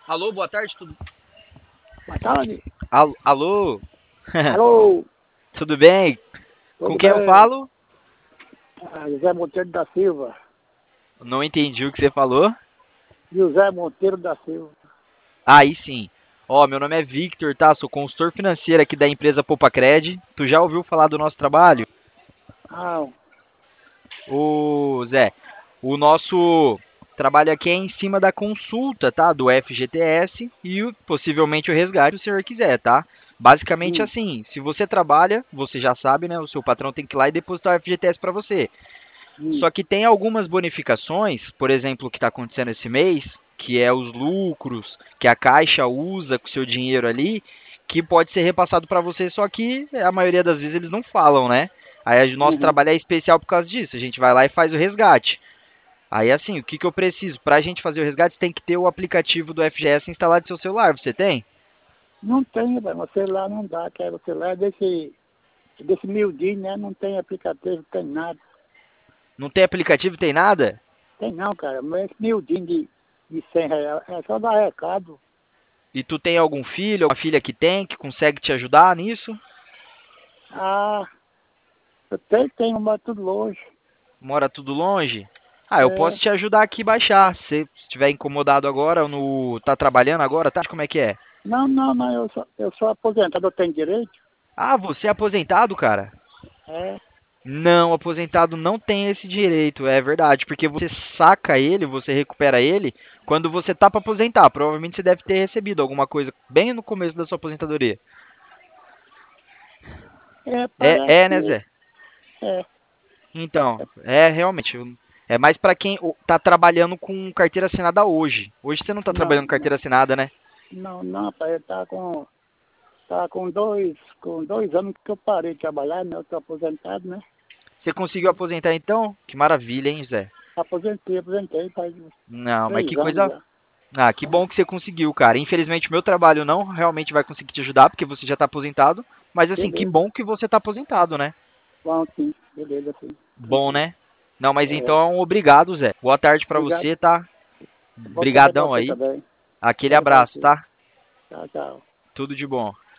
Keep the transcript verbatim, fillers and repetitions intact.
Alô, boa tarde, tudo... Boa tarde. Alô, alô? Alô, Tudo bem? Com tudo quem eu bem? falo? Ah, José Monteiro da Silva. Não entendi o que você falou. José Monteiro da Silva. Aí sim. Ó, meu nome é Victor, tá? Sou consultor financeiro aqui da empresa Popacred. Tu já ouviu falar do nosso trabalho? Ah, Ô, Zé, o nosso trabalho aqui é em cima da consulta, tá? Do F G T S e o- possivelmente o resgate, se o senhor quiser, tá? Basicamente hum, assim, se você trabalha, você já sabe, né? O seu patrão tem que ir lá e depositar o F G T S para você. hum, Só que tem algumas bonificações, por exemplo, o que está acontecendo esse mês, que é os lucros que a Caixa usa com o seu dinheiro ali, que pode ser repassado para você, só que a maioria das vezes eles não falam, né? Aí o nosso uhum. trabalho é especial por causa disso. A gente vai lá e faz o resgate. Aí assim, o que, que eu preciso? Para a gente fazer o resgate, você tem que ter o aplicativo do F G S instalado no seu celular. Você tem? Não tem, velho. Você lá não dá, que você lá é desse, desse miudinho, né? Não tem aplicativo, não tem nada. Não tem aplicativo, tem nada? Tem não, cara. Mas esse miudinho de, de cem reais é só dar recado. E tu tem algum filho, alguma filha que tem, que consegue te ajudar nisso? Ah, eu tenho, tenho, mas tudo longe. Mora tudo longe? Ah, eu posso É, te ajudar aqui a baixar. Se estiver incomodado agora, no tá trabalhando agora, tá? Como é que é? não, não, não. Eu sou, eu sou aposentado, eu tenho direito. Ah, você é aposentado, cara? É, Não, aposentado não tem esse direito, é verdade, porque você saca ele, você recupera ele quando você tá para aposentar. Provavelmente você deve ter recebido alguma coisa bem no começo da sua aposentadoria. é, É, parece é, né, que Zé? é. Então, é realmente. É mais para quem tá trabalhando com carteira assinada hoje. Hoje você não tá Não, trabalhando com não. carteira assinada, né? Não, não, rapaz, ele tá com, tá com dois, com dois anos que eu parei de trabalhar, né? Eu tô aposentado, né? Você conseguiu aposentar então? Que maravilha, hein, Zé? Aposentei, aposentei faz uns Não, mas três que anos coisa. já. Ah, que É, bom que você conseguiu, cara. Infelizmente, meu trabalho não realmente vai conseguir te ajudar, porque você já tá aposentado. Mas assim, que beleza, bom que você tá aposentado, né? bom sim, beleza sim, Bom, tranquilo. né? Não, mas É, então, obrigado, Zé. Boa tarde pra obrigado, você, tá? boa tarde pra Brigadão você aí. também. Aquele É, pra abraço, você. tá? Tchau, tchau. Tudo de bom.